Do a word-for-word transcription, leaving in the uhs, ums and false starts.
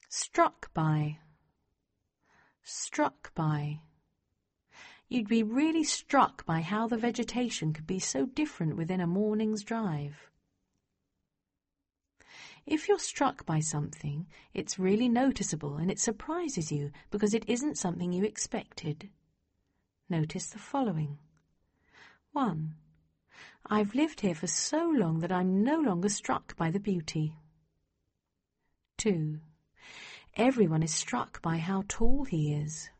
Struck by. Struck by. You'd be really struck by how the vegetation could be so different within a morning's drive. If you're struck by something, it's really noticeable and it surprises you because it isn't something you expected. Notice the following. One. I've lived here for so long that I'm no longer struck by the beauty. Two. Everyone is struck by how tall he is.